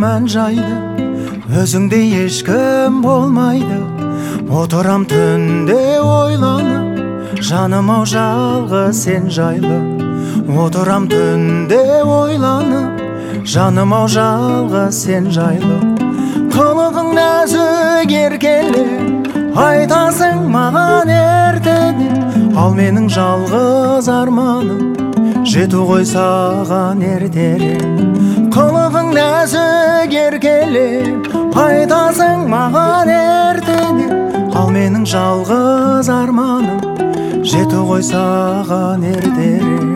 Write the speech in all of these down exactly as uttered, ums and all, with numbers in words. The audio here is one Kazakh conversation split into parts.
күмән жайды, өзіңдей ешкім болмайды. Отырам түнде ойланып, жаным ау жалғыз сен жайлы. Отырам түнде ойланып, жаным ау жалғыз сен жайлы. Қылығың нәзік еркеле, айтасың маған ертеде. Ал менің жалғыз арманым, жету ғой саған ертерек. Қылығың нәзік еркеле, айтасың маған ертеде. Ал менің жалғыз арманым, жету ғой саған ертерек.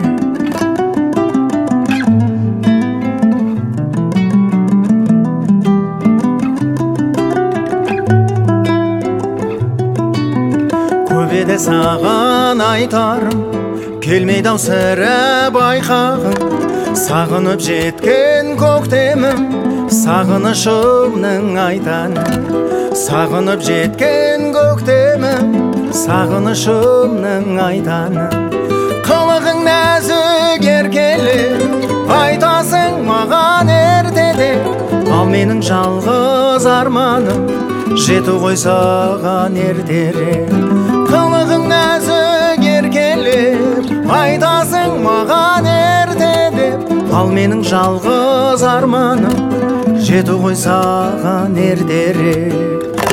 Көбеде саған айтарым, келмейді ау сірә байқағым. Сағынып жеткен көктемім, сағынышымның айтаным. Сағынып жеткен көктемім, сағынышымның айтаным. Қылығың нәзік еркеле, айтасың маған ертеде. Ал менің жалғыз арманым, жету ғой саған ертерек. Қылығың нәзік еркеле, айтасың маған ертеде. Ал менің жалғыз арманым, жету ғой саған ертерек.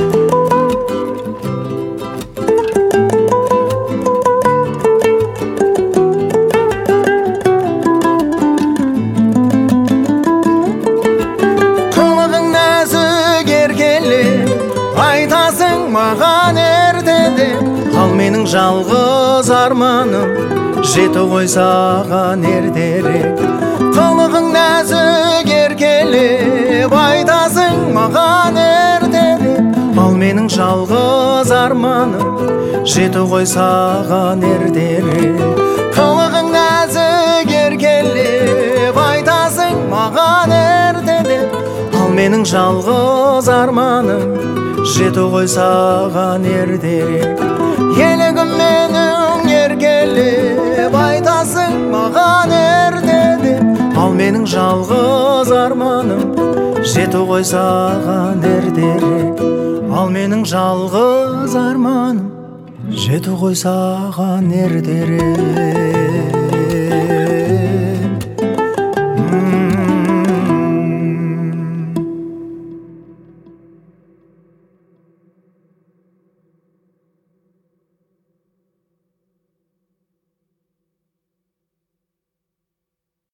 Қылығың нәзік еркеле, айтасың маған ертеде. Ал менің жалғыз арманым, жету ғой саған ертерек. Қылығың нәзік еркеле, айтасың маған ертеде. Ал менің жалғыз арманым, жету ғой саған ертерек. Қылығың нәзік еркеле, айтасың маған ертеде. Ал менің жалғыз арманым, жету ғой саған ертерек. Елігім менің еркелеп, айтасың маған ертеде. Ал менің жалғыз арманым, жету ғой саған ертерек. Ал менің жалғыз арманым, жету ғой саған ертерек.